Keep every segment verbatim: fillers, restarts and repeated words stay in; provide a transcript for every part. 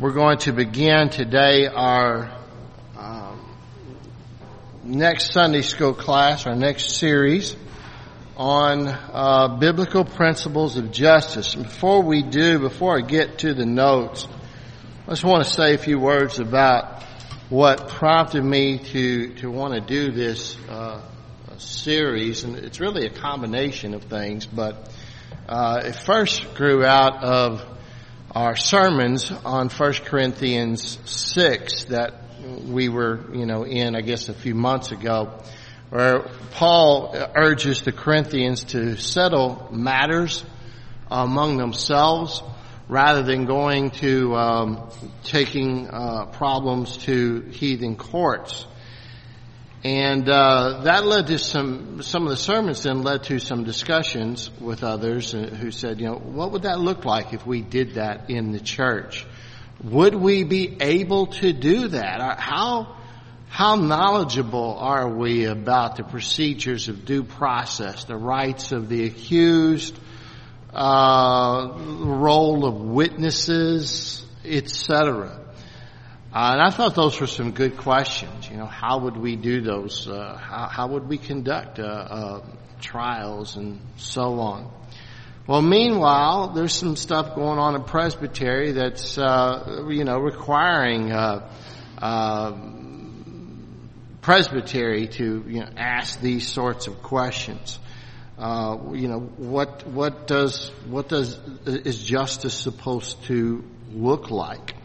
We're going to begin today our um, next Sunday school class, our next series on uh, biblical principles of justice. And before we do, before I get to the notes, I just want to say a few words about what prompted me to, to want to do this uh, series. And it's really a combination of things, but uh, it first grew out of our sermons on First Corinthians six that we were, you know, in, I guess, a few months ago, where Paul urges the Corinthians to settle matters among themselves rather than going to um, taking uh, problems to heathen courts. And uh, that led to some, some of the sermons then led to some discussions with others who said, you know, what would that look like if we did that in the church? Would we be able to do that? How, how knowledgeable are we about the procedures of due process, the rights of the accused, uh, the role of witnesses, et cetera? Uh, and I thought those were some good questions. You know, how would we do those? Uh, how, how would we conduct uh, uh, trials and so on? Well, meanwhile, there's some stuff going on in Presbytery that's, uh, you know, requiring uh, uh, Presbytery to, you know, ask these sorts of questions. Uh, you know, what what does what does is justice supposed to look like?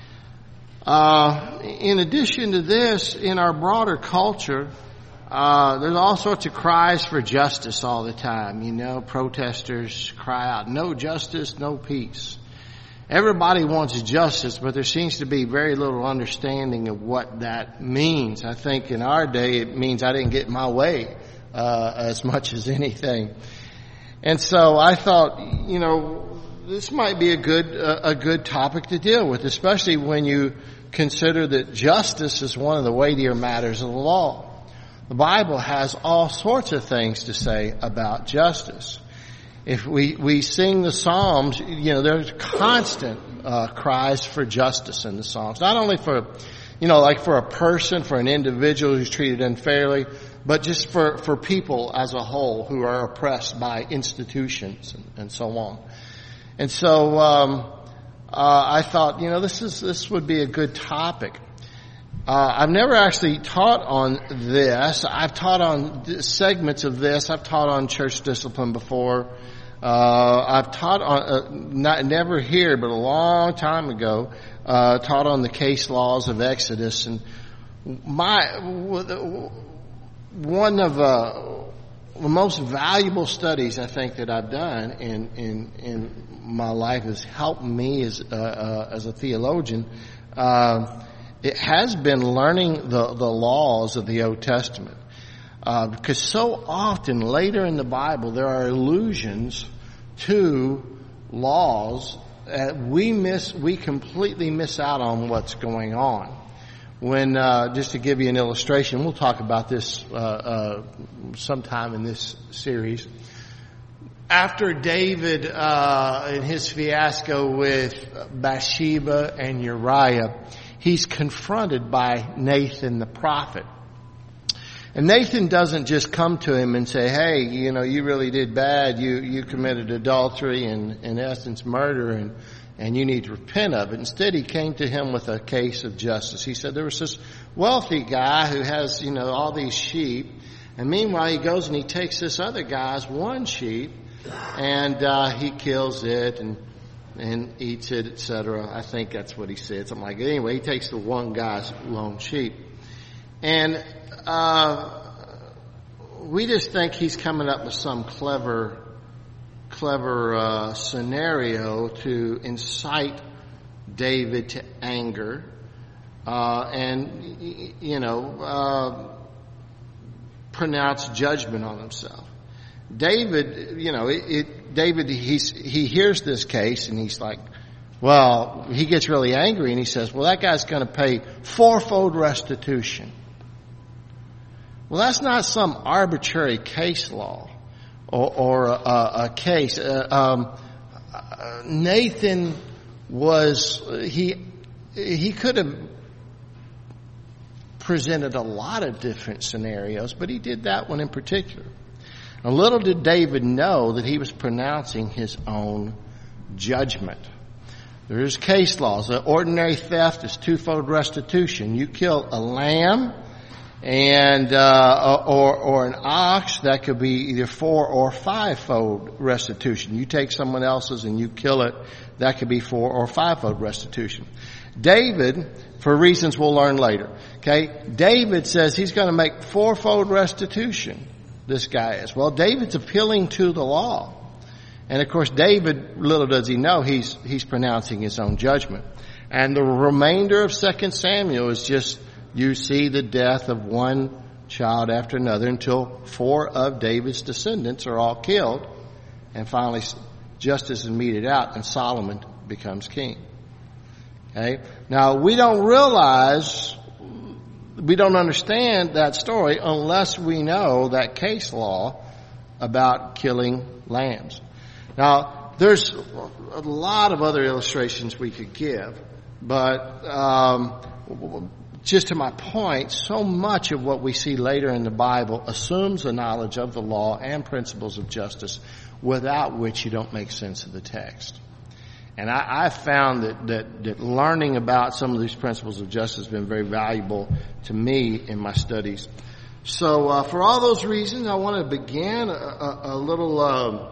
Uh, in addition to this, in our broader culture, uh, there's all sorts of cries for justice all the time. You know, protesters cry out, no justice, no peace. Everybody wants justice, but there seems to be very little understanding of what that means. I think in our day it means I didn't get my way, uh, as much as anything. And so I thought, you know, this might be a good, uh, a good topic to deal with, especially when you consider that justice is one of the weightier matters of the law. The Bible has all sorts of things to say about justice. If we, we sing the Psalms, you know, there's constant, uh, cries for justice in the Psalms. Not only for, you know, like for a person, for an individual who's treated unfairly, but just for, for people as a whole who are oppressed by institutions and, and so on. And so, um, uh, I thought, you know, this is, this would be a good topic. Uh, I've never actually taught on this. I've taught on segments of this. I've taught on church discipline before. Uh, I've taught on, uh, not, never here, but a long time ago, uh, taught on the case laws of Exodus. And my, one of, uh, the most valuable studies I think that I've done in, in, in my life has helped me as, uh, uh, as a theologian. Uh, it has been learning the, the laws of the Old Testament. Uh, because so often later in the Bible there are allusions to laws that we miss, we completely miss out on what's going on. When, uh, just to give you an illustration, we'll talk about this, uh, uh, sometime in this series. After David, uh, in his fiasco with Bathsheba and Uriah, he's confronted by Nathan the prophet. And Nathan doesn't just come to him and say, hey, you know, you really did bad. You, you committed adultery and, in essence, murder, and, and you need to repent of it. Instead, he came to him with a case of justice. He said there was this wealthy guy who has, you know, all these sheep. And meanwhile, he goes and he takes this other guy's one sheep and, uh, he kills it and, and eats it, et cetera. I think that's what he said, something like that. Anyway, he takes the one guy's lone sheep. And, uh, we just think he's coming up with some clever, clever, uh, scenario to incite David to anger, uh, and, you know, uh, pronounce judgment on himself. David, you know, it, it David, he's, he hears this case and he's like, well, he gets really angry and he says, well, that guy's going to pay fourfold restitution. Well, that's not some arbitrary case law or, or a, a case. Uh, um, Nathan was, he he could have presented a lot of different scenarios, but he did that one in particular. And little did David know that he was pronouncing his own judgment. There's case laws. The ordinary theft is twofold restitution. You kill a lamb and uh or or an ox, that could be either four or fivefold restitution. You take someone else's and you kill it, that could be four or fivefold restitution. David, for reasons we'll learn later, okay, David says he's going to make fourfold restitution. This guy is. Well, David's appealing to the law. And of course, David, little does he know, he's he's pronouncing his own judgment. And the remainder of Second Samuel is just, you see the death of one child after another until four of David's descendants are all killed. And finally, justice is meted out and Solomon becomes king. Okay? Now, we don't realize, we don't understand that story unless we know that case law about killing lambs. Now, there's a lot of other illustrations we could give, but um, just to my point, so much of what we see later in the Bible assumes a knowledge of the law and principles of justice, without which you don't make sense of the text. And I, I've found that, that, that learning about some of these principles of justice has been very valuable to me in my studies. So uh, for all those reasons, I want to begin a, a, a little uh,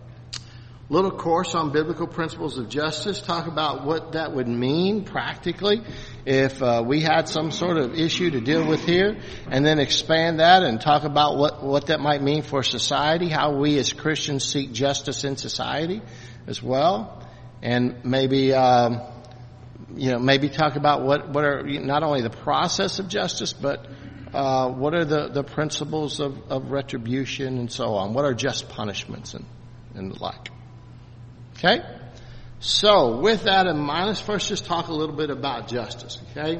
little course on biblical principles of justice, talk about what that would mean practically if uh, we had some sort of issue to deal with here, and then expand that and talk about what, what that might mean for society, how we as Christians seek justice in society as well. And maybe, um, you know, maybe talk about what, what are not only the process of justice, but uh, what are the, the principles of, of retribution and so on. What are just punishments and, and the like. Okay? So, with that in mind, let's first just talk a little bit about justice. Okay?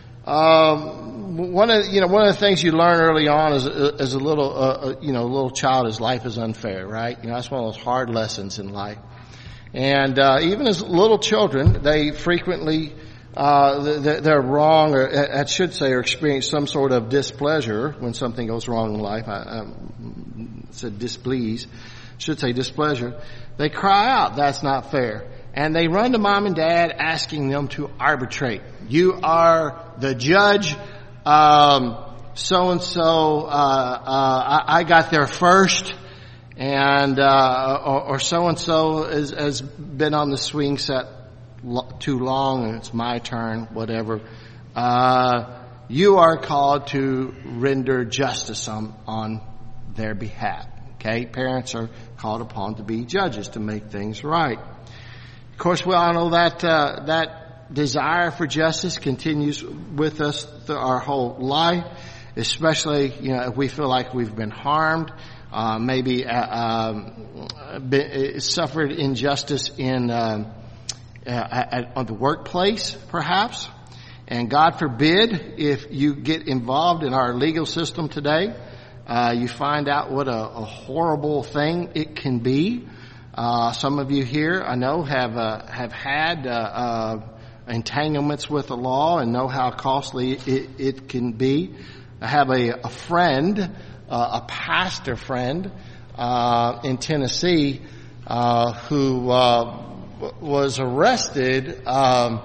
Um, one of you know one of the things you learn early on as a, as a little uh, you know a little child is life is unfair, right? You know, that's one of those hard lessons in life. And uh, even as little children, they frequently uh, they're wrong, or I should say, or experience some sort of displeasure when something goes wrong in life. I, I said displease, should say displeasure. They cry out, "That's not fair," and they run to mom and dad asking them to arbitrate. You are the judge. Um, so and so, uh, uh, I, I got there first. And, uh, or so and so has been on the swing set lo- too long and it's my turn, whatever. Uh, you are called to render justice on, on their behalf. Okay? Parents are called upon to be judges to make things right. Of course, we all know that, uh, that desire for justice continues with us through our whole life, especially, you know, if we feel like we've been harmed. Uh, maybe uh, um, been, suffered injustice in uh, at, at the workplace, perhaps. And God forbid if you get involved in our legal system today, uh, you find out what a, a horrible thing it can be. Uh, some of you here, I know, have uh, have had uh, uh, entanglements with the law and know how costly it, it can be. I have a, a friend. Uh, a pastor friend uh, in Tennessee uh, who uh, w- was arrested um,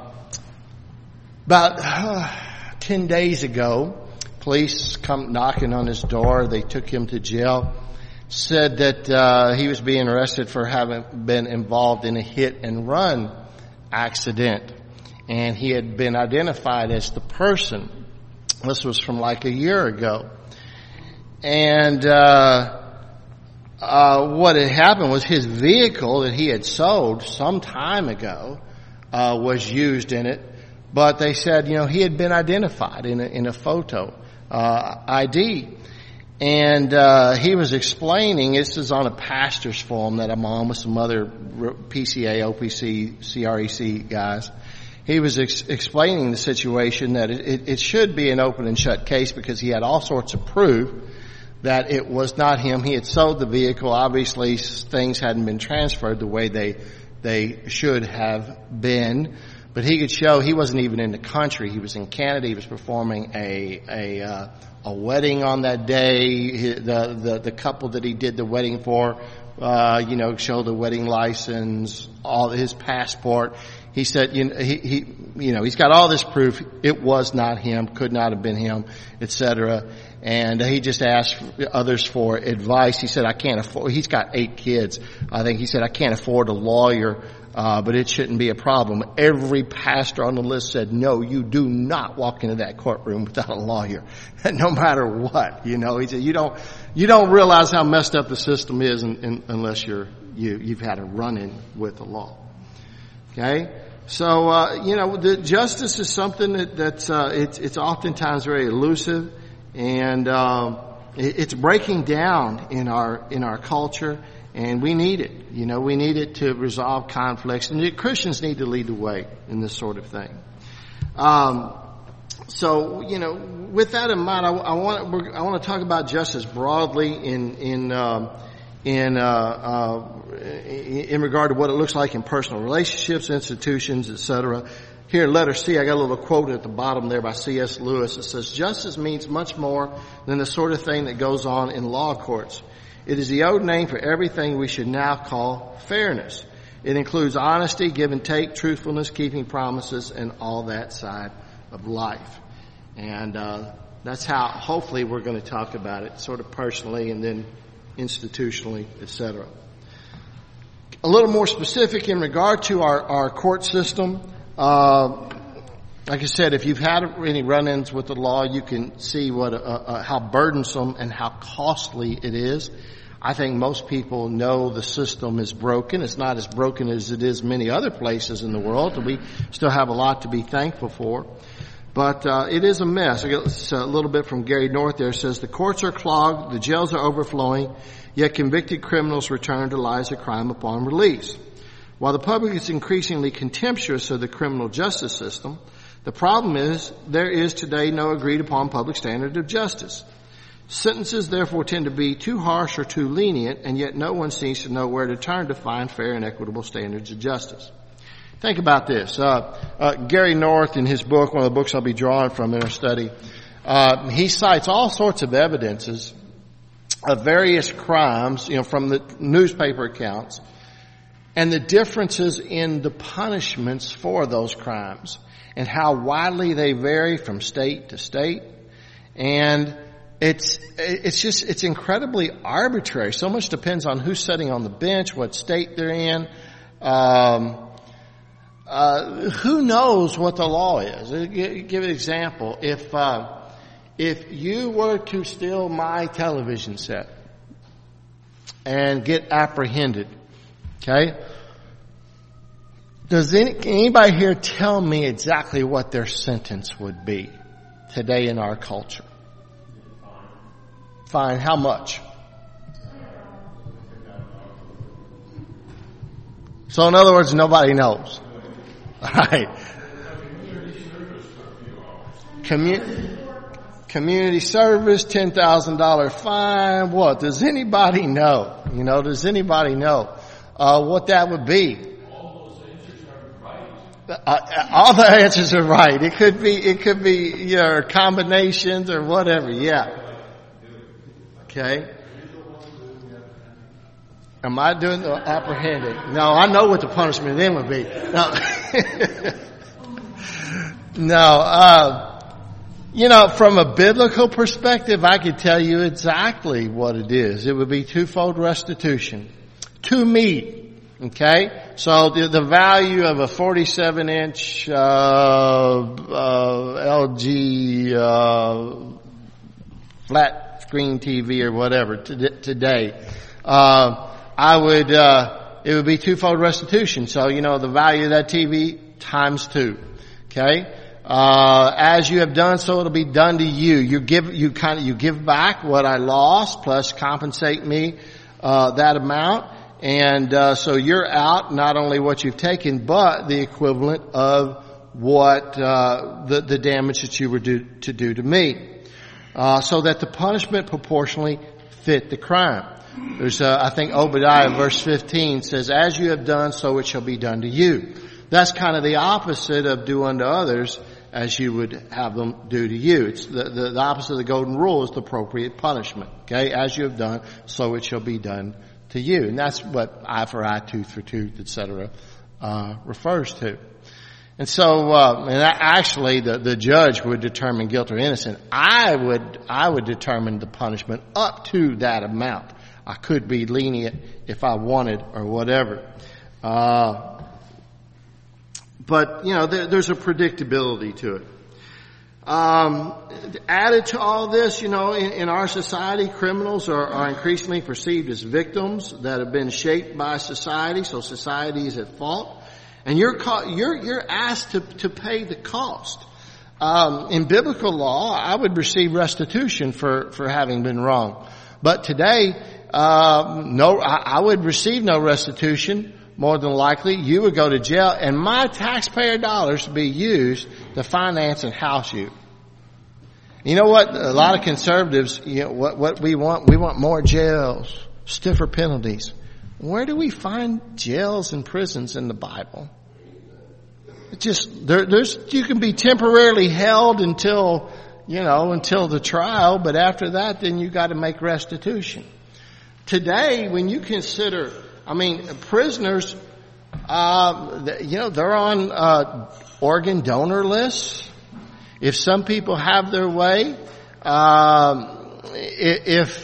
about uh, ten days ago. Police come knocking on his door. They took him to jail. Said that uh, he was being arrested for having been involved in a hit and run accident, and he had been identified as the person. This was from like a year ago. And uh, uh what had happened was his vehicle that he had sold some time ago uh was used in it, but they said, you know, he had been identified in a, in a photo uh I D. And uh he was explaining, this is on a pastor's forum that I'm on with some other P C A, O P C, C R E C guys. He was ex- explaining the situation that it, it, it should be an open and shut case because he had all sorts of proof that it was not him. He had sold the vehicle. Obviously, things hadn't been transferred the way they they should have been. but he could show he wasn't even in the country. He was in Canada. He was performing a a uh, a wedding on that day. He, the the the couple that he did the wedding for, uh, you know, showed the wedding license, all his passport. He said, you know, he, he, you know, he's got all this proof. It was not him, could not have been him, et cetera. And he just asked others for advice. He said, I can't afford, he's got eight kids. I think he said, I can't afford a lawyer, uh, but it shouldn't be a problem. Every pastor on the list said, no, you do not walk into that courtroom without a lawyer, no matter what. You know, he said, you don't, you don't realize how messed up the system is in, in, unless you're, you, you've had a run-in with the law. Okay? So, uh, you know, the justice is something that, that's, uh, it's, it's oftentimes very elusive, and, um, it, it's breaking down in our, in our culture, and we need it. You know, we need it to resolve conflicts, and the Christians need to lead the way in this sort of thing. Um, so, you know, with that in mind, I, I want, we're, I want to talk about justice broadly in, in, um, in, uh, uh, in regard to what it looks like in personal relationships, institutions, et cetera. Here in letter C, I got a little quote at the bottom there by C S Lewis. It says, justice means much more than the sort of thing that goes on in law courts. It is the old name for everything we should now call fairness. It includes honesty, give and take, truthfulness, keeping promises, and all that side of life. And uh that's how, hopefully, we're going to talk about it, sort of personally and then institutionally, et cetera. A little more specific in regard to our, our court system. Uh, like I said, if you've had any run-ins with the law, you can see what, uh, uh, how burdensome and how costly it is. I think most people know the system is broken. It's not as broken as it is many other places in the world, and we still have a lot to be thankful for. But uh, it is a mess. I got a little bit from Gary North there. It says, the courts are clogged, the jails are overflowing, yet convicted criminals return to lives of crime upon release. While the public is increasingly contemptuous of the criminal justice system, the problem is there is today no agreed upon public standard of justice. Sentences therefore tend to be too harsh or too lenient, and yet no one seems to know where to turn to find fair and equitable standards of justice. Think about this. Uh, uh, Gary North, in his book, one of the books I'll be drawing from in our study, uh, he cites all sorts of evidences of various crimes, you know, from the newspaper accounts, and the differences in the punishments for those crimes, and how widely they vary from state to state. And it's, it's just, it's incredibly arbitrary. So much depends on who's sitting on the bench, what state they're in. Um, Uh, who knows what the law is? I'll give an example. If, uh, if you were to steal my television set and get apprehended, okay, does any, anybody here tell me exactly what their sentence would be today in our culture? Fine. How much? So in other words, nobody knows. Right. Community, community service, ten thousand dollars fine. What? Does anybody know? You know, does anybody know, uh, what that would be? All those answers are right. Uh, all the answers are right. It could be, it could be, you know, combinations or whatever. Yeah. Okay. Am I doing the apprehended? No, I know what the punishment then would be. No, no. Uh, you know, from a biblical perspective, I could tell you exactly what it is. It would be twofold restitution. To me, okay? So the, the value of a forty-seven inch uh, uh, L G uh, flat screen T V or whatever t- today. Uh, I would, uh, it would be twofold restitution. So, you know, the value of that T V times two. Okay? Uh, as you have done, so it'll be done to you. You give, you kind of, you give back what I lost plus compensate me, uh, that amount. And, uh, so you're out not only what you've taken, but the equivalent of what, uh, the, the damage that you were due to do to me. Uh, so that the punishment proportionally fit the crime. There's, uh, I think Obadiah verse fifteen says, as you have done, so it shall be done to you. That's kind of the opposite of do unto others as you would have them do to you. It's the, the, the opposite of the golden rule is the appropriate punishment. Okay? As you have done, so it shall be done to you. And that's what eye for eye, tooth for tooth, et cetera, uh, refers to. And so, uh, and actually the, the judge would determine guilt or innocent. I would, I would determine the punishment up to that amount. I could be lenient if I wanted or whatever. Uh, but, you know, there, there's a predictability to it. Um, added to all this, you know, in, in our society, criminals are, are increasingly perceived as victims that have been shaped by society, so society is at fault. And you're, you're, you're asked to, to pay the cost. Um, in biblical law, I would receive restitution for, for having been wrong. But today, uh, no, I, I would receive no restitution. More than likely, you would go to jail, and my taxpayer dollars would be used to finance and house you. You know what? A lot of conservatives, you know, what, what we want, we want more jails, stiffer penalties. Where do we find jails and prisons in the Bible? It just, there, there's, you can be temporarily held until, you know, until the trial, but after that, then you got to make restitution. Today, when you consider, I mean, prisoners, uh, you know, they're on, uh, organ donor lists. If some people have their way, um, if,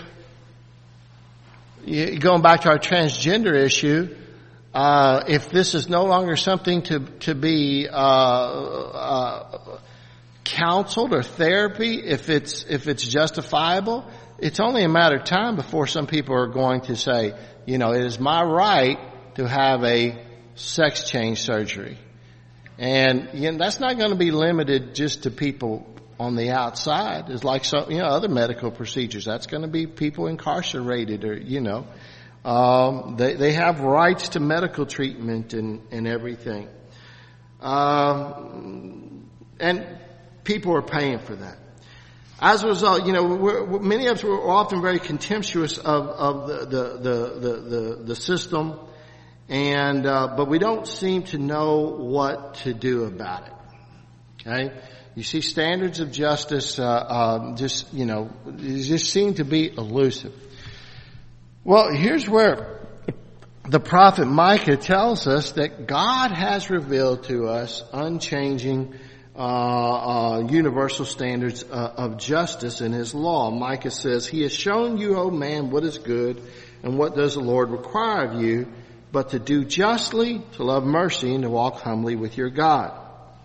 going back to our transgender issue, uh, if this is no longer something to, to be, uh, uh, counseled or therapy, if it's, if it's justifiable, it's only a matter of time before some people are going to say, you know, it is my right to have a sex change surgery. And, you know, that's not going to be limited just to people on the outside. It's like some, you know, other medical procedures. That's going to be people incarcerated or, you know, um, they, they have rights to medical treatment and, and everything. Um, and people are paying for that. As a result, you know, we're, many of us were often very contemptuous of, of the, the, the, the, the, the system. And, uh, but we don't seem to know what to do about it. Okay? You see, standards of justice, uh, uh, just, you know, just seem to be elusive. Well, here's where the prophet Micah tells us that God has revealed to us unchanging, uh, uh, universal standards uh, of justice in His law. Micah says, He has shown you, O man, what is good, and what does the Lord require of you, but to do justly, to love mercy, and to walk humbly with your God.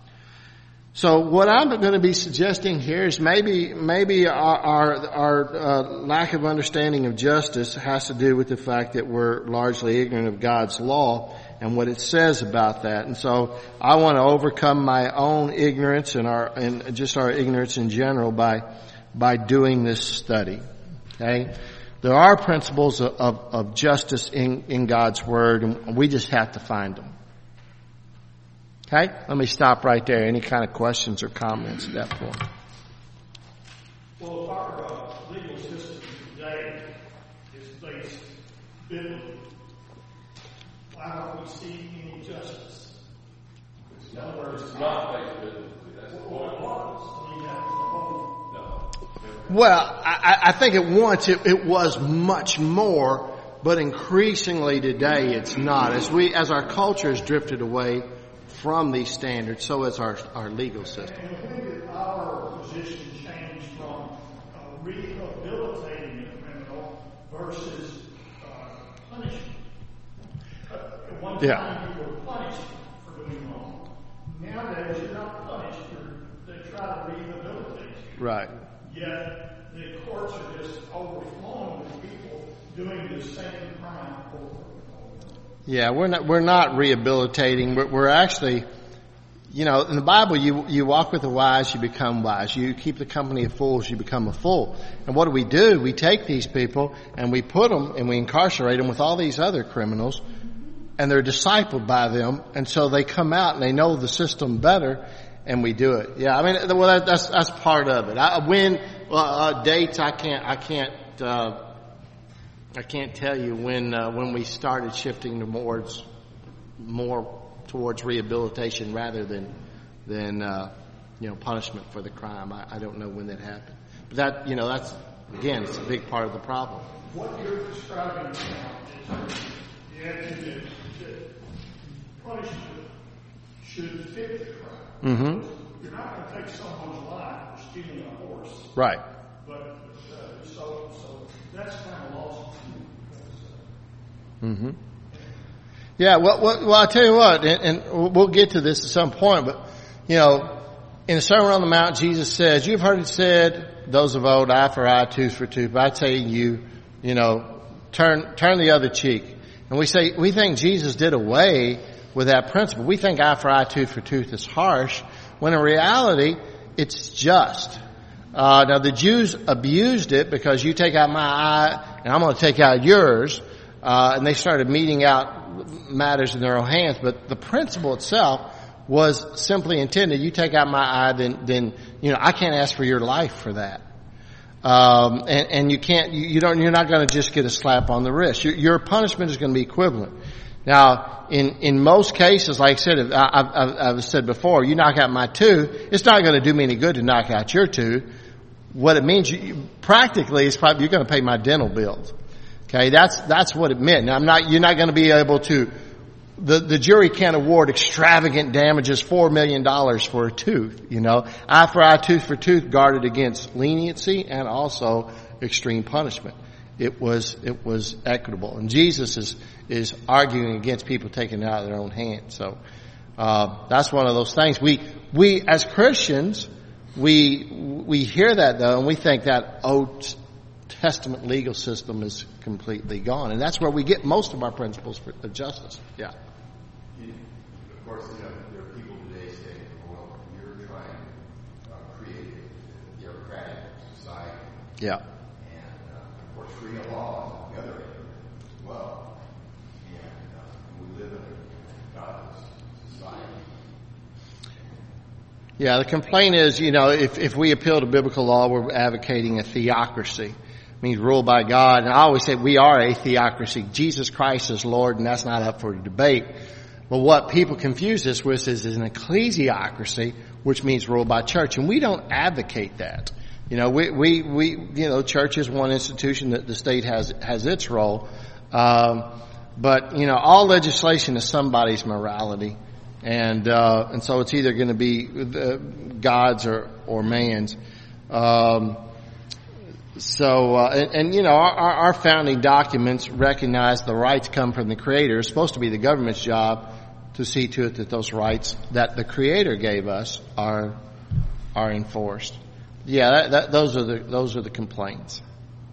So what I'm going to be suggesting here is maybe maybe our our, our uh, lack of understanding of justice has to do with the fact that we're largely ignorant of God's law and what it says about that. And so I want to overcome my own ignorance and our and just our ignorance in general by by doing this study. Okay? There are principles of, of, of justice in, in God's Word, and we just have to find them. Okay? Let me stop right there. Any kind of questions or comments at that point? Well, our uh, legal system today is based biblically. Why don't we see any justice? In other words, it's not based biblically. That's the point. I mean, that was the whole. No. Well, I, I think at once it, it was much more, but increasingly today it's not. As we, as our culture has drifted away from these standards, so has our, our legal system. And when did our position change from uh, rehabilitating a criminal versus uh, punishing? Uh, at one time Yeah. you were punished for doing wrong. Nowadays you're not punished. You're, they try to rehabilitate you. Right. Yet the courts are just overflowing with people doing the same crime over and over. Yeah, we're not, we're not rehabilitating. We're, we're actually, you know, in the Bible, you, you walk with the wise, you become wise. You keep the company of fools, you become a fool. And what do we do? We take these people and we put them and we incarcerate them with all these other criminals, and they're discipled by them. And so they come out and they know the system better, and we do it. Yeah, I mean, well, that, that's, that's part of it. I, when, well, uh, dates, I can't, I can't, uh, I can't tell you when uh, when we started shifting towards more towards rehabilitation rather than than uh, you know punishment for the crime. I, I don't know when that happened, but that you know that's again it's a big part of the problem. What you're describing now is the attitude that punishment should fit the crime. Mm-hmm. You're not going to take someone's life for stealing a horse, Right. but uh, so so that's kind of lost. Mm-hmm. Yeah, well, well, well, I'll tell you what, and, and we'll get to this at some point, but, you know, in the Sermon on the Mount, Jesus says, you've heard it said, those of old, eye for eye, tooth for tooth, but I tell you, you know, turn, turn the other cheek. And we say, we think Jesus did away with that principle. We think eye for eye, tooth for tooth is harsh, when in reality, it's just. Uh, now the Jews abused it because you take out my eye and I'm going to take out yours. Uh, and they started meting out matters in their own hands. But the principle itself was simply intended, you take out my eye, then, then, you know, I can't ask for your life for that. Um, and, and you can't, you, you don't, you're not going to just get a slap on the wrist. Your, your punishment is going to be equivalent. Now, in, in most cases, like I said, I, I've, I've said before, you knock out my tooth, it's not going to do me any good to knock out your tooth. What it means, you, practically, is probably you're going to pay my dental bills. Okay, that's, that's what it meant. Now I'm not, you're not going to be able to, the, the jury can't award extravagant damages, four million dollars for a tooth, you know. Eye for eye, tooth for tooth guarded against leniency and also extreme punishment. It was, it was equitable. And Jesus is, is arguing against people taking it out of their own hands. So, uh, that's one of those things. We, we as Christians, we, we hear that though and we think that, oh, Testament legal system is completely gone. And that's where we get most of our principles for justice. Yeah. Of course, you know, there are people today saying, well, you're trying to uh, create a theocratic society. Yeah. And, uh, of course, Sharia law is on the other end as well. And uh, we live in a godless society. Yeah, the complaint is, you know, if, if we appeal to biblical law, we're advocating a theocracy. Means ruled by God. And I always say we are a theocracy. Jesus Christ is Lord, and that's not up for debate. But what people confuse this with is, is an ecclesiocracy, which means ruled by church. And we don't advocate that. You know, we, we, we, you know, church is one institution that the state has, has its role. Um, but, you know, all legislation is somebody's morality. And, uh, and so it's either going to be uh, God's or, or man's. Um, So, uh, and, and, you know, our, our founding documents recognize the rights come from the Creator. It's supposed to be the government's job to see to it that those rights that the Creator gave us are, are enforced. Yeah, that, that, those are the, those are the complaints.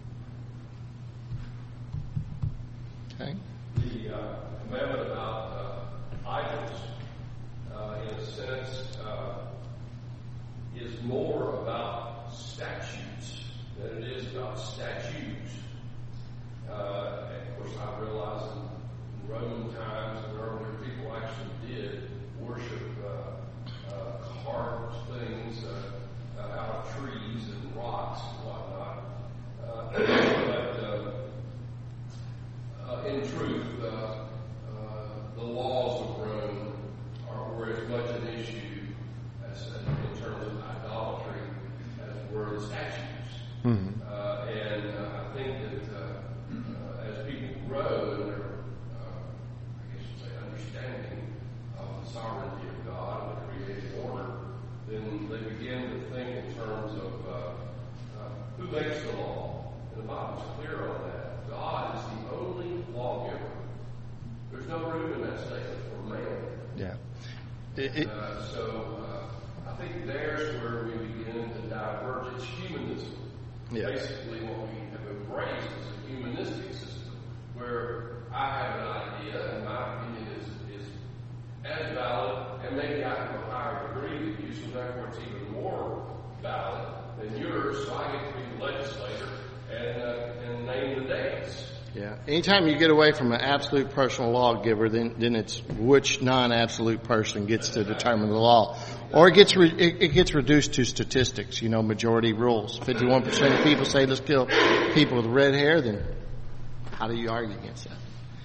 Okay. The, uh, commandment about, uh, idols, uh, in a sense, uh, is more about statutes than it is about statues. Uh, and of course, I realize in Roman times and earlier, people actually did worship uh, uh, carved things uh, uh, out of trees and rocks and whatnot. Uh, but uh, uh, in truth, uh, uh, the laws of Rome are, were as much an issue as uh, in terms of idolatry as were the statues. Mm-hmm. Uh, and uh, I think that uh, uh, as people grow in their, uh, I guess you'd say, understanding of the sovereignty of God and the created order, then they begin to think in terms of uh, uh, who makes the law. And the Bible's clear on that. God is the only lawgiver. There's no room in that statement for man. Yeah. It, it, uh, so uh, I think there's where we begin to diverge. It's humanism. Yeah. Basically, what we have embraced is a humanistic system where I have an idea and my opinion is, is as valid, and maybe I have a higher degree than you, so therefore it's even more valid than yours, so I get to be the legislator and, uh, and name the dates. Yeah. Anytime you get away from an absolute personal lawgiver, then then it's which non-absolute person gets to determine the law, or it gets re, it, it gets reduced to statistics. You know, majority rules. Fifty-one percent of people say let's kill people with red hair. Then how do you argue against that?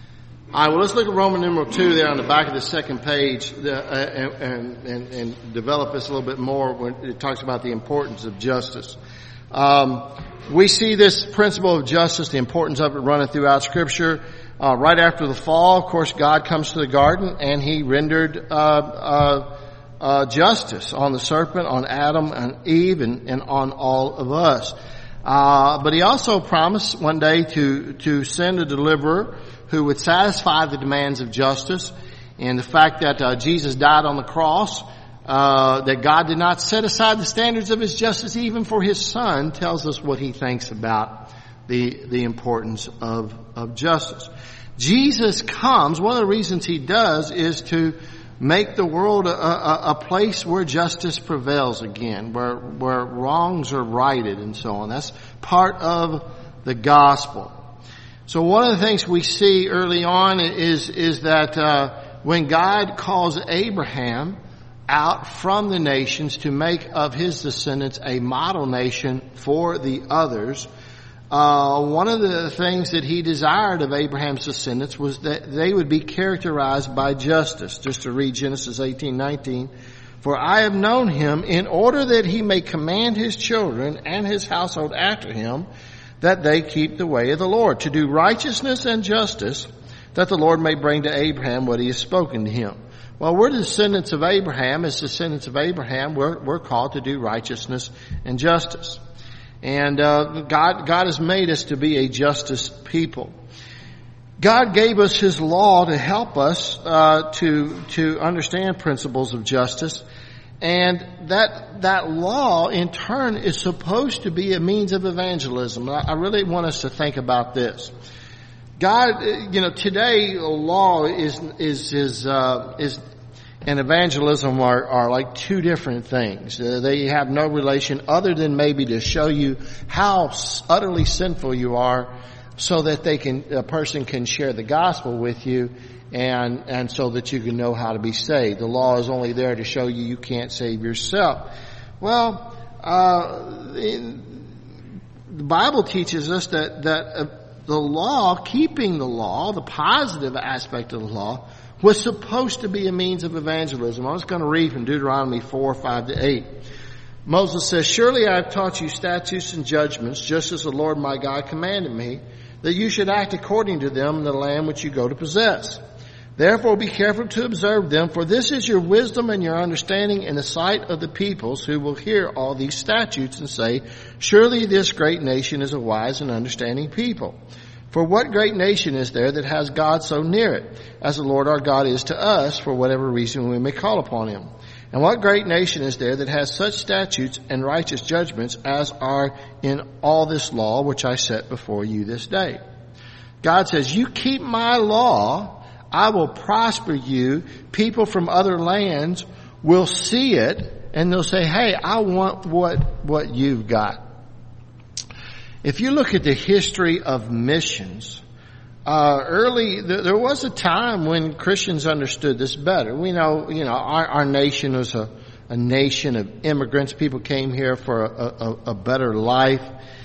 All right, well, let's look at Roman numeral two there on the back of the second page the, uh, and, and, and develop this a little bit more when it talks about the importance of justice. Um, we see this principle of justice, the importance of it running throughout Scripture. Uh, right after the fall, of course, God comes to the garden and He rendered uh, uh, uh justice on the serpent, on Adam and Eve, and, and on all of us. Uh, but He also promised one day to to send a deliverer who would satisfy the demands of justice. And the fact that uh, Jesus died on the cross, uh, that God did not set aside the standards of His justice even for His Son, tells us what He thinks about the the importance of of justice. Jesus comes, one of the reasons He does is to make the world a, a, a place where justice prevails again, where where wrongs are righted and so on. That's part of the gospel. So one of the things we see early on is is that uh, when God calls Abraham out from the nations to make of his descendants a model nation for the others, uh, one of the things that He desired of Abraham's descendants was that they would be characterized by justice. Just to read Genesis eighteen nineteen, "For I have known him in order that he may command his children and his household after him, that they keep the way of the Lord, to do righteousness and justice, that the Lord may bring to Abraham what He has spoken to him." Well, we're the descendants of Abraham. As descendants of Abraham, we're, we're called to do righteousness and justice. And uh, God, God has made us to be a justice people. God gave us His law to help us uh, to to understand principles of justice. And that that law, in turn, is supposed to be a means of evangelism. I really want us to think about this. God, you know, today law is is is uh, is and evangelism are, are like two different things. Uh, they have no relation other than maybe to show you how utterly sinful you are, so that they can a person can share the gospel with you. And, and so that you can know how to be saved. The law is only there to show you you can't save yourself. Well, uh, in, the Bible teaches us that, that uh, the law, keeping the law, the positive aspect of the law, was supposed to be a means of evangelism. I was going to read from Deuteronomy four, five to eight. Moses says, "Surely I have taught you statutes and judgments, just as the Lord my God commanded me, that you should act according to them in the land which you go to possess. Therefore be careful to observe them, for this is your wisdom and your understanding in the sight of the peoples who will hear all these statutes and say, surely this great nation is a wise and understanding people. For what great nation is there that has God so near it, as the Lord our God is to us, for whatever reason we may call upon Him? And what great nation is there that has such statutes and righteous judgments as are in all this law which I set before you this day?" God says, you keep my law, I will prosper you. People from other lands will see it and they'll say, hey, I want what, what you've got. If you look at the history of missions, uh, early, th- there was a time when Christians understood this better. We know, you know, our, our nation was a, a nation of immigrants. People came here for a, a, a better life.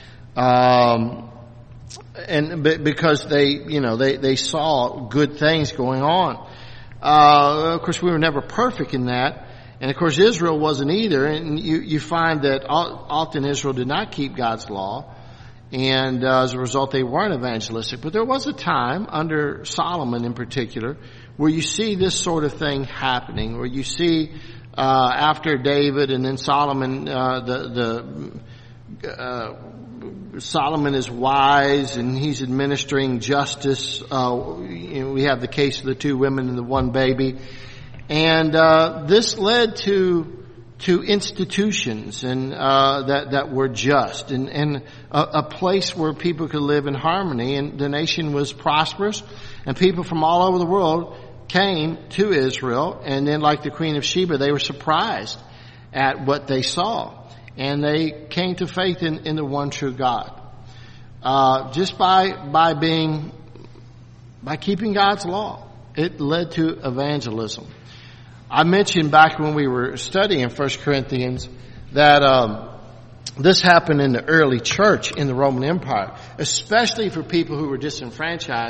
Um, And because they, you know, they, they saw good things going on. Uh, of course, we were never perfect in that. And of course, Israel wasn't either. And you, you find that often Israel did not keep God's law. And uh, as a result, they weren't evangelistic. But there was a time, under Solomon in particular, where you see this sort of thing happening, where you see uh, after David and then Solomon, uh, the, the, uh, Solomon is wise and he's administering justice. Uh, you know, we have the case of the two women and the one baby. And, uh, this led to, to institutions and, uh, that, that were just and, and a, a place where people could live in harmony, and the nation was prosperous, and people from all over the world came to Israel. And then, like the Queen of Sheba, they were surprised at what they saw. And they came to faith in, in the one true God. Uh, just by, by being, by keeping God's law. It led to evangelism. I mentioned back when we were studying First Corinthians that, um, this happened in the early church in the Roman Empire, especially for people who were disenfranchised.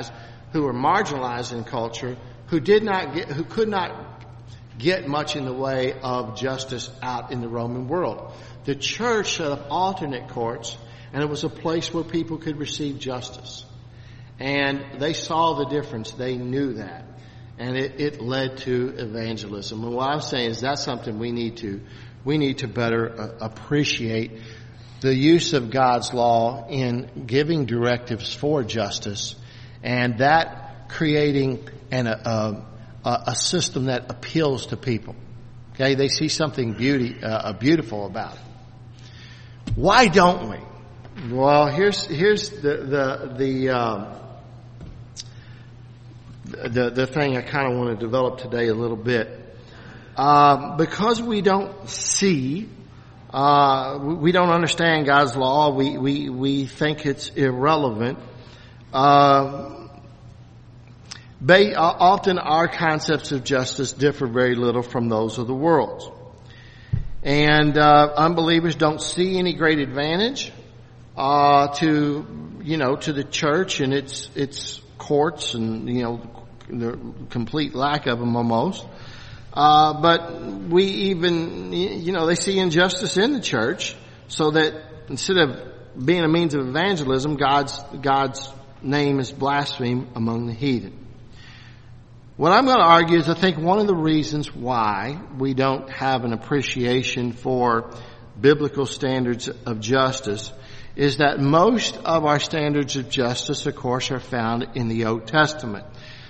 who were marginalized in culture, who did not get, who could not get much in the way of justice out in the Roman world. The church set up alternate courts, and it was a place where people could receive justice. And they saw the difference. They knew that. And it, it led to evangelism. And what I'm saying is that's something we need to, we need to better uh, appreciate the use of God's law in giving directives for justice, and that creating an, a, a, a system that appeals to people. Okay, they see something beauty, uh, beautiful about it. Why don't we? Well, here's here's the the the um, the, the thing I kind of want to develop today a little bit. Um, because we don't see, uh, we don't understand God's law. We we we think it's irrelevant. Uh, They, uh, often our concepts of justice differ very little from those of the world. And uh, unbelievers don't see any great advantage uh, to, you know, to the church and its its courts and, you know, the complete lack of them almost. Uh, but we even, you know, they see injustice in the church, so that instead of being a means of evangelism, God's God's name is blasphemed among the heathen. What I'm going to argue is I think one of the reasons why we don't have an appreciation for biblical standards of justice is that most of our standards of justice, of course, are found in the Old Testament.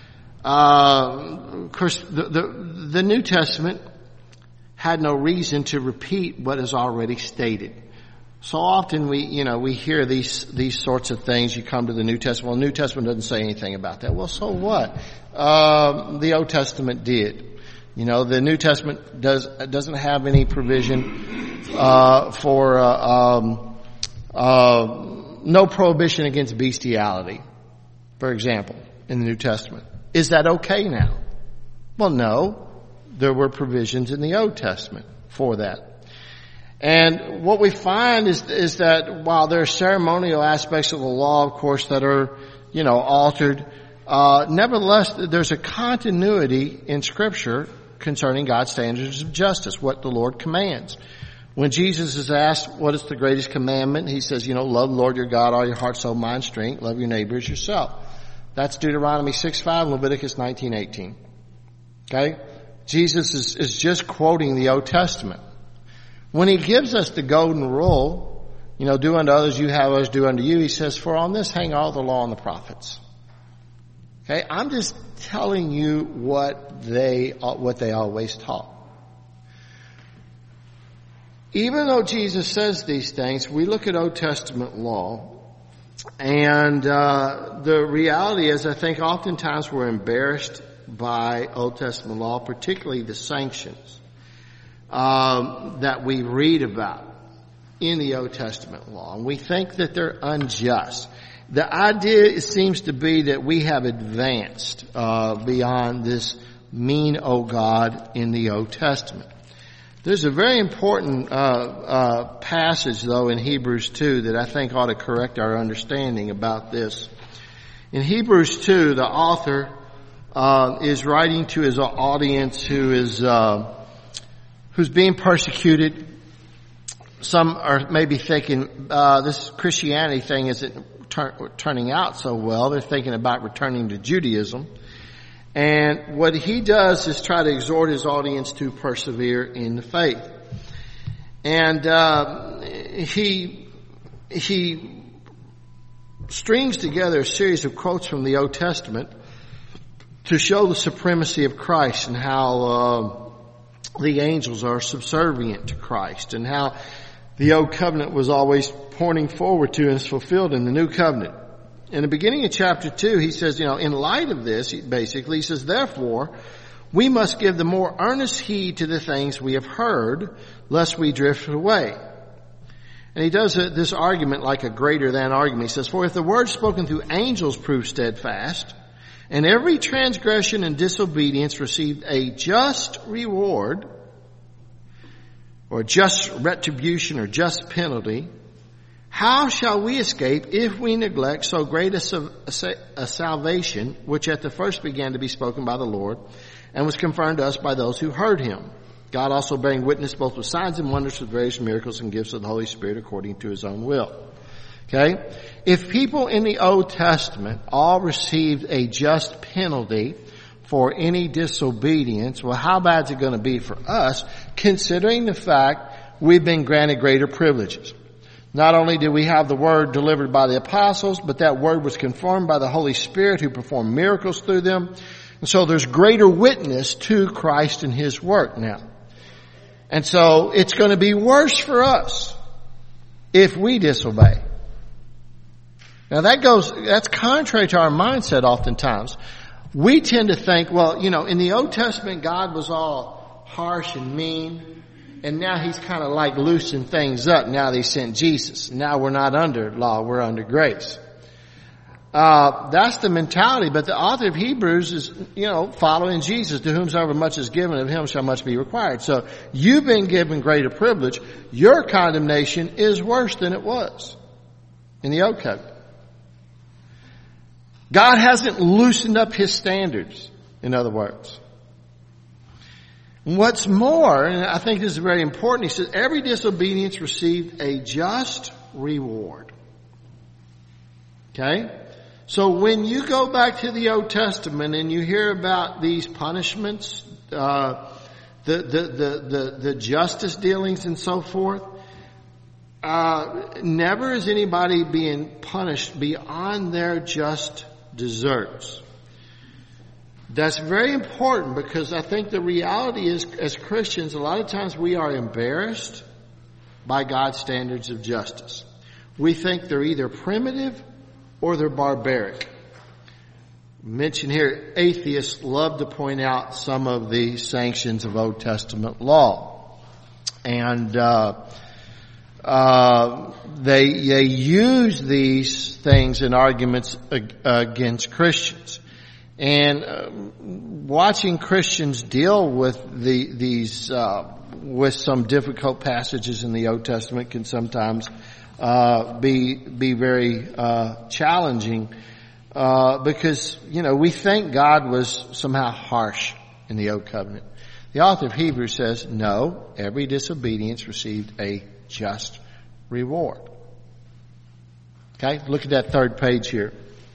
Uh, of course, the, the, the New Testament had no reason to repeat what is already stated. So often we, you know, we hear these, these sorts of things. You come to the New Testament. Well, the New Testament doesn't say anything about that. Well, so what? Um, the Old Testament did. You know, the New Testament does, doesn't have any provision, uh, for, uh, um, uh, no prohibition against bestiality, for example, in the New Testament. Is that okay now? Well, no. There were provisions in the Old Testament for that. And what we find is, is that while there are ceremonial aspects of the law, of course, that are, you know, altered, uh, nevertheless, there's a continuity in Scripture concerning God's standards of justice, what the Lord commands. When Jesus is asked, what is the greatest commandment? He says, you know, love the Lord your God, all your heart, soul, mind, strength. Love your neighbor as yourself. That's Deuteronomy six five, Leviticus nineteen eighteen. Okay? Jesus is, is just quoting the Old Testament. When he gives us the golden rule, you know, do unto others, you have others do unto you, he says, for on this hang all the law and the prophets. Okay? I'm just telling you what they, what they always taught. Even though Jesus says these things, we look at Old Testament law, and uh, the reality is I think oftentimes we're embarrassed by Old Testament law, particularly the sanctions Um, that we read about in the Old Testament law. And we think that they're unjust. The idea seems to be that we have advanced uh, beyond this mean, oh God, in the Old Testament. There's a very important uh, uh, passage, though, in Hebrews two that I think ought to correct our understanding about this. In Hebrews two, the author uh, is writing to his audience who is uh who's being persecuted. Some are maybe thinking, uh, this Christianity thing isn't tur- turning out so well. They're thinking about returning to Judaism. And what he does is try to exhort his audience to persevere in the faith. And, uh, he, he strings together a series of quotes from the Old Testament to show the supremacy of Christ and how, uh, the angels are subservient to Christ, and how the old covenant was always pointing forward to and is fulfilled in the new covenant. In the beginning of chapter two, he says, you know, in light of this, basically, he says, therefore, we must give the more earnest heed to the things we have heard, lest we drift away. And he does this argument like a greater than argument. He says, for if the word spoken through angels proved steadfast, and every transgression and disobedience received a just reward, or just retribution or just penalty, How shall we escape if we neglect so great a, a salvation, which at the first began to be spoken by the Lord, and was confirmed to us by those who heard him? God also bearing witness both with signs and wonders, with various miracles and gifts of the Holy Spirit according to his own will. Okay? If people in the Old Testament all received a just penalty for any disobedience, well, how bad is it going to be for us, considering the fact we've been granted greater privileges? Not only did we have the word delivered by the apostles, but that word was confirmed by the Holy Spirit who performed miracles through them. And so there's greater witness to Christ and his work now. And so it's going to be worse for us if we disobey. Now that goes, that's contrary to our mindset oftentimes. We tend to think, well, you know, in the Old Testament, God was all harsh and mean, and now he's kind of like loosened things up now that he sent Jesus. Now we're not under law, we're under grace. Uh, that's the mentality, but the author of Hebrews is, you know, following Jesus. To whomsoever much is given, of him shall much be required. So you've been given greater privilege. Your condemnation is worse than it was in the Old Covenant. God hasn't loosened up his standards, in other words. What's more, and I think this is very important, he says, every disobedience received a just reward. Okay? So when you go back to the Old Testament and you hear about these punishments, uh, the, the, the, the, the justice dealings and so forth, uh, never is anybody being punished beyond their just deserts. That's very important because I think the reality is, as Christians, a lot of times we are embarrassed by God's standards of justice. We think they're either primitive or they're barbaric. Mention here, atheists love to point out some of the sanctions of Old Testament law. And, uh, uh, they, they use these things in arguments against Christians. And uh, watching Christians deal with the, these, uh, with some difficult passages in the Old Testament can sometimes, uh, be, be very, uh, challenging, uh, because, you know, we think God was somehow harsh in the Old Covenant. The author of Hebrews says, no, every disobedience received a just reward. Okay, look at that third page here.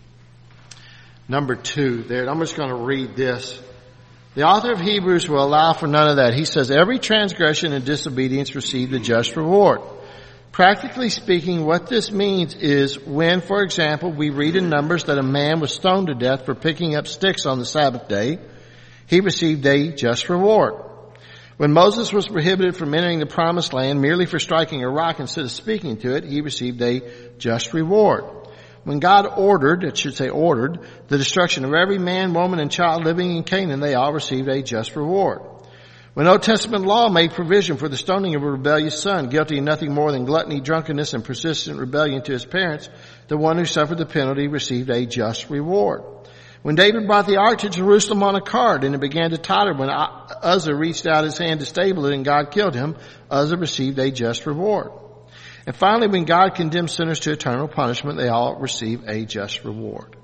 Number two there. I'm just going to read this. The author of Hebrews will allow for none of that. He says, every transgression and disobedience received a just reward. Practically speaking, what this means is when, for example, we read in Numbers that a man was stoned to death for picking up sticks on the Sabbath day, he received a just reward. When Moses was prohibited from entering the promised land merely for striking a rock instead of speaking to it, he received a just reward. When God ordered, it should say ordered, the destruction of every man, woman, and child living in Canaan, they all received a just reward. When Old Testament law made provision for the stoning of a rebellious son, guilty of nothing more than gluttony, drunkenness, and persistent rebellion to his parents, the one who suffered the penalty received a just reward. When David brought the ark to Jerusalem on a cart and it began to totter, when Uzzah reached out his hand to stable it and God killed him, Uzzah received a just reward. And finally, when God condemns sinners to eternal punishment, they all receive a just reward.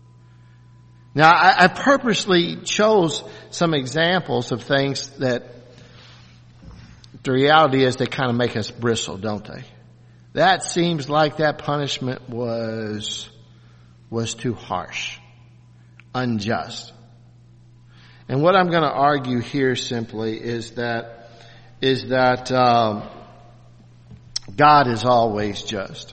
Now, I, I purposely chose some examples of things that the reality is they kind of make us bristle, don't they? That seems like that punishment was, was too harsh, unjust. And what I'm going to argue here simply is that, is that, um, God is always just.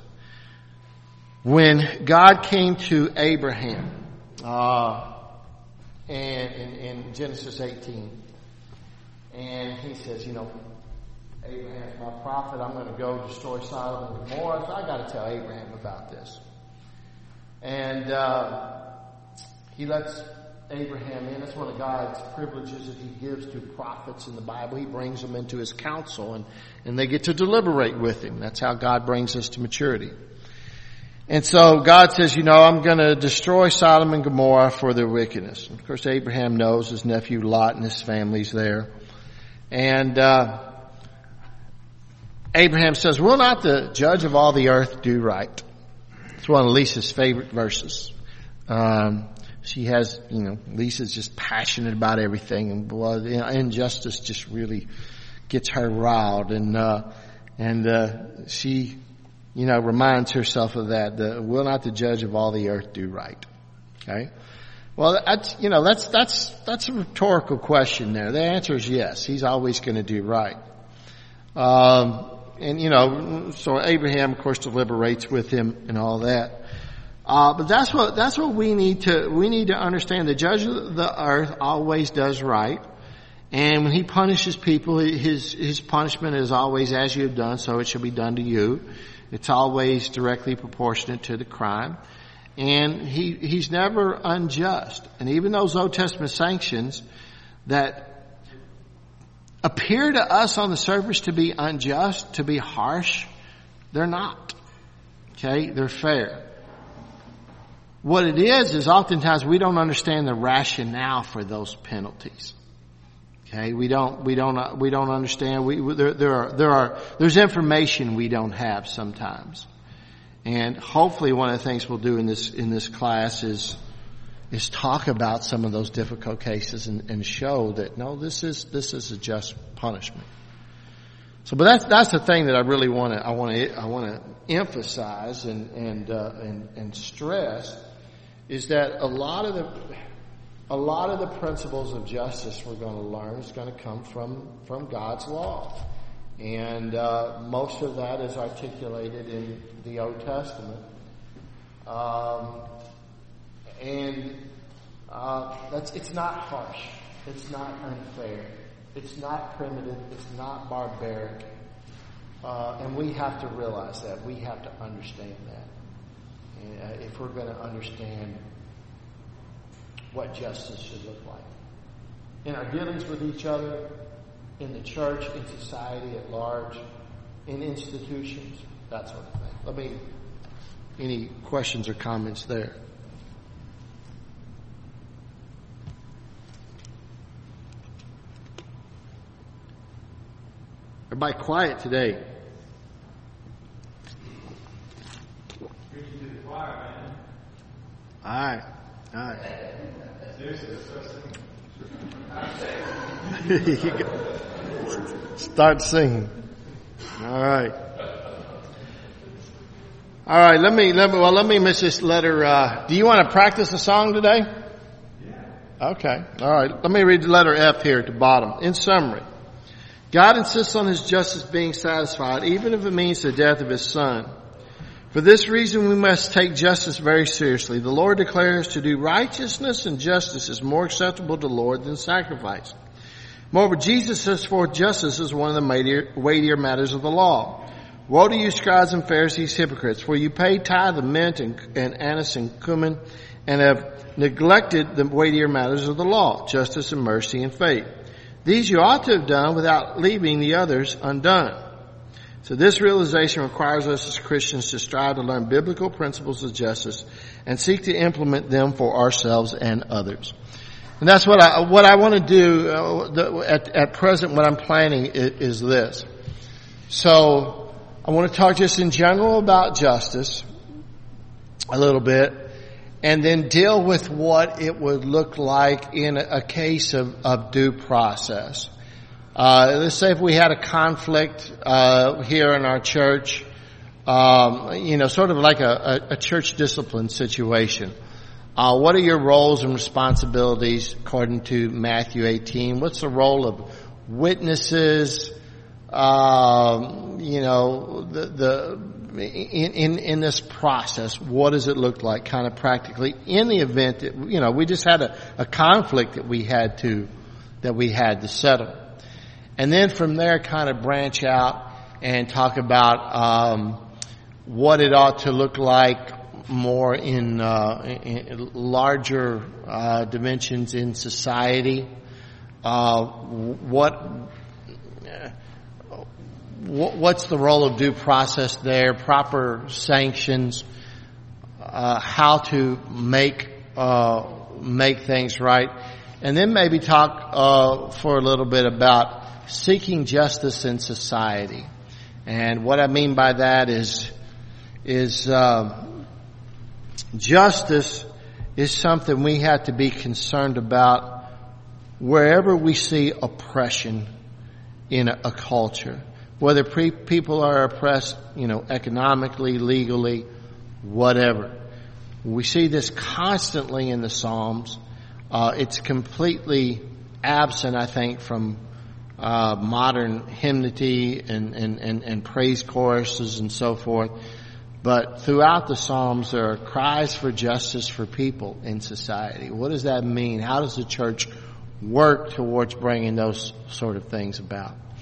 When God came to Abraham, uh, and in, in Genesis eighteen, and he says, you know, Abraham's my prophet, I'm going to go destroy Sodom and Gomorrah, so I got to tell Abraham about this. And, uh, he lets Abraham in. That's one of God's privileges that he gives to prophets in the Bible. He brings them into his council and, and they get to deliberate with him. That's how God brings us to maturity. And so God says, you know, I'm going to destroy Sodom and Gomorrah for their wickedness. And of course, Abraham knows his nephew Lot and his family's there. And, uh, Abraham says, will not the judge of all the earth do right? It's one of Lisa's favorite verses. Um, she has, you know, Lisa's just passionate about everything, and well, you know, injustice just really gets her riled, and uh, and uh, she, you know, reminds herself of that. The, will not the judge of all the earth do right? Okay. Well, that's, you know, that's that's that's a rhetorical question there. The answer is yes. He's always going to do right. Um, and you know, so Abraham, of course, deliberates with him and all that. Uh, but that's what, that's what we need to, we need to understand. The judge of the earth always does right. And when he punishes people, his, his punishment is always as you have done, so it shall be done to you. It's always directly proportionate to the crime. And he, he's never unjust. And even those Old Testament sanctions that appear to us on the surface to be unjust, to be harsh, they're not. Okay? They're fair. What it is, is oftentimes we don't understand the rationale for those penalties. Okay, we don't, we don't, we don't understand. We, there, there are, there are, there's information we don't have sometimes. And hopefully one of the things we'll do in this, in this class is, is talk about some of those difficult cases and, and show that no, this is, this is a just punishment. So, but that's, that's the thing that I really want to, I want to, I want to emphasize and, and, uh, and, and stress. Is that a lot of the, a lot of the principles of justice we're going to learn is going to come from, from God's law. And, uh, most of that is articulated in the Old Testament. Um, and, uh, that's, it's not harsh. It's not unfair. It's not primitive. It's not barbaric. Uh, and we have to realize that. We have to understand that. Uh, if we're going to understand what justice should look like. In our dealings with each other, in the church, in society at large, in institutions, that sort of thing. Let me, any questions or comments there? Everybody quiet today. All right, all right. Start singing. All right. All right. Let me let me well let me miss this letter. Uh, do you want to practice a song today? Yeah. Okay. All right. Let me read the letter F here at the bottom. In summary, God insists on His justice being satisfied, even if it means the death of His Son. For this reason, we must take justice very seriously. The Lord declares to do righteousness and justice is more acceptable to the Lord than sacrifice. Moreover, Jesus sets forth justice as one of the weightier, weightier matters of the law. Woe to you, scribes and Pharisees, hypocrites, for you pay tithe of mint and, and anise and cumin, and have neglected the weightier matters of the law, justice and mercy and faith. These you ought to have done without leaving the others undone. So this realization requires us as Christians to strive to learn biblical principles of justice and seek to implement them for ourselves and others. And that's what I, what I want to do uh, the, at, at present. What I'm planning is, is this. So I want to talk just in general about justice a little bit, and then deal with what it would look like in a, a case of, of due process. Uh, let's say if we had a conflict, uh, here in our church, um, you know, sort of like a, a, a church discipline situation. Uh, what are your roles and responsibilities according to Matthew eighteen? What's the role of witnesses? Um, you know, the, the, in, in, in this process, what does it look like kind of practically in the event that, you know, we just had a, a conflict that we had to, that we had to settle. And then from there kind of branch out and talk about um what it ought to look like more in, uh, in larger uh dimensions in society. Uh what what's the role of due process there, proper sanctions, uh how to make uh make things right. And then maybe talk uh for a little bit about seeking justice in society And what I mean by that is, is, uh, justice is something we have to be concerned about wherever we see oppression in a, a culture. Whether pre- people are oppressed, you know, economically, legally, whatever. We see this constantly in the Psalms. Uh, it's completely absent, I think, from uh, modern hymnody and, and, and, and praise choruses and so forth. But throughout the Psalms, there are cries for justice for people in society. What does that mean? How does the church work towards bringing those sort of things about?